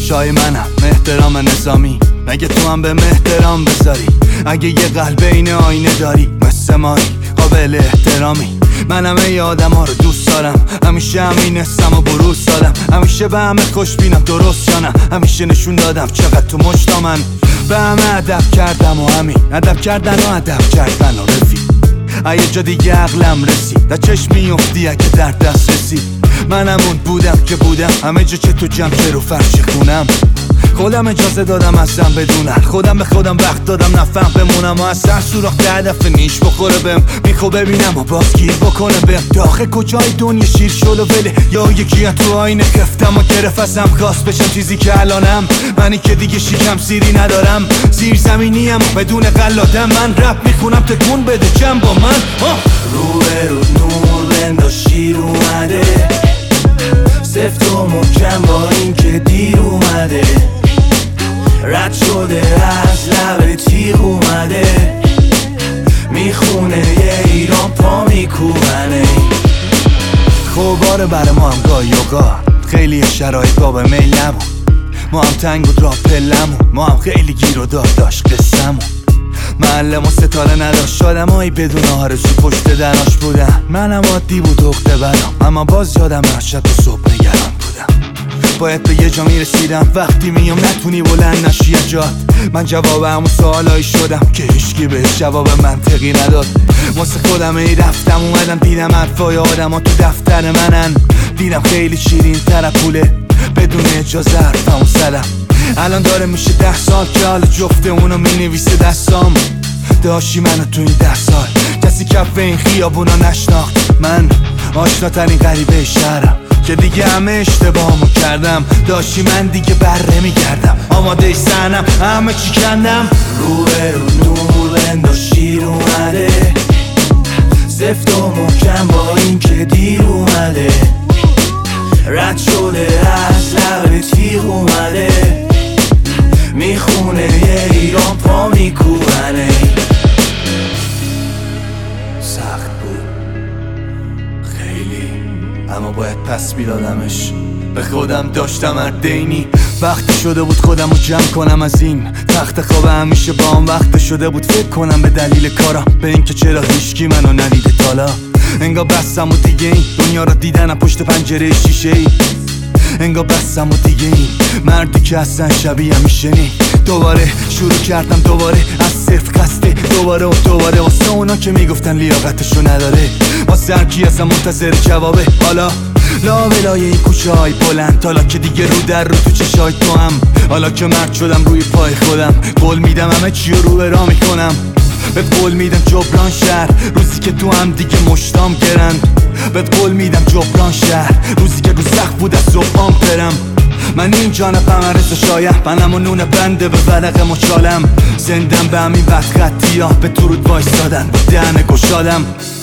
شای منم احترام نظامی، مگه تو هم به احترام بذاری؟ اگه یه قلب این آینه داری مثل مایی قابل احترامی. منم ای آدم ها رو دوست دارم، همیشه همین حسم و بروز دادم، همیشه به همه خوش بینم درست یا نه، همیشه نشون دادم چقدر تو مشتا من به همه ادب کردم و همین ادب کردن و ادب کردن و رفیق. یه جا دیگه عقلم رسید، در چشم میفتی اگه در دست رسید. من همون بودم که بودم، همه جا که تو جمع که رو فرش خونم. خودم اجازه دادم ازم بدونم، خودم به خودم وقت دادم نفهم بمونم و از سر سوراخ هدف نیش بخوره بهم. میخوا ببینم و بازگیر بکنه بهم داخل کجای دنیا شیر شل و وله، یا یکی تو آینه خفتم و گرفت ازم خواست بشم چیزی که الانم. منی که دیگه شیکم سیری ندارم، زیر زمینیم بدون قلادم. من رپ میخونم تکون بده جمع با من. رو به رو نور بنداز شیر اومده، سفت و محکم با این که دیر اومده، رد شده از لب تیغ اومده، میخونه یه ایران پا میکوبنه. خوباره برای ما هم گاهی اوقات خیلی شرایط باب میل نبود، ما هم تنگ بود راه پلمون، ما هم خیلی گیر و دار داشت قصه‌مون. معلم و ستاره نداشت، آدمایی بدون آرزو پشت دراش بودن. منم عادی بود عقده برام، اما باز یادم شب و صبح نگران بودم. باید به یه جا میرسیدم، وقتی میام نتونی بلند نشی جات. من جواب همون سوالایی شدم که هیچکی بهش جواب منطقی نداد. واسه خودم ای رفتم اومدم دیدم حرفای آدما تو دفتر منن، دیدم خیلی شیرین تر پوله بدون اجازه حرفمو زدم. الان داره میشه 10 سال که حال جفته اونو مینویسه دستام. داشتی منو تو این 10 سال کسی کف این خیابونا نشناخت. من آشناترین غریبه شهرم که دیگه همه اشتباهمو کردم. داشتی من دیگه بره میگردم، آماده سنم همه چی کندم. رو به رو نور بنداز شیر اومده، سفت و محکم با این که دیر اومده، رد شده از لب تیغ اومده، میخونه یه ایران پا میکوبنه. سخت بود خیلی، اما باید پس میدادمش. به خودم داشتم اردینی، وقتی شده بود خودم رو جمع کنم از این تخت خواب. همیشه با هم وقت شده بود فکر کنم به دلیل کارم، به اینکه چرا هیچکی منو ندیده تالا. انگار بستم و دیگه این دنیا رو دیدنم پشت پنجره شیشه ای. انگار بستم و دیگه این مردی که اصلا شبیه میشه نی. دوباره شروع کردم دوباره از صفر قصده، دوباره و دوباره واسه اونا که میگفتن لیاقتشو نداره، واسه هر کی اصلا منتظر جوابه. حالا لا ولای این کوچه های بلند، حالا که دیگه رو در رو تو چشای تو هم، حالا که مرد شدم روی پای خودم، قول میدم همه چی رو به راه میکنم. بهت قول میدم جبران شهر روزی که تو هم دیگه مشتام گرند. بهت قول میدم جبران شهر روزی که رو سخت بود از صبحام برم. من این جانبم عرض شایم، منم و نون بنده به ورق مچالم. زندم به همین وقت خطی ها به درود وایستادن با دهن گشادم.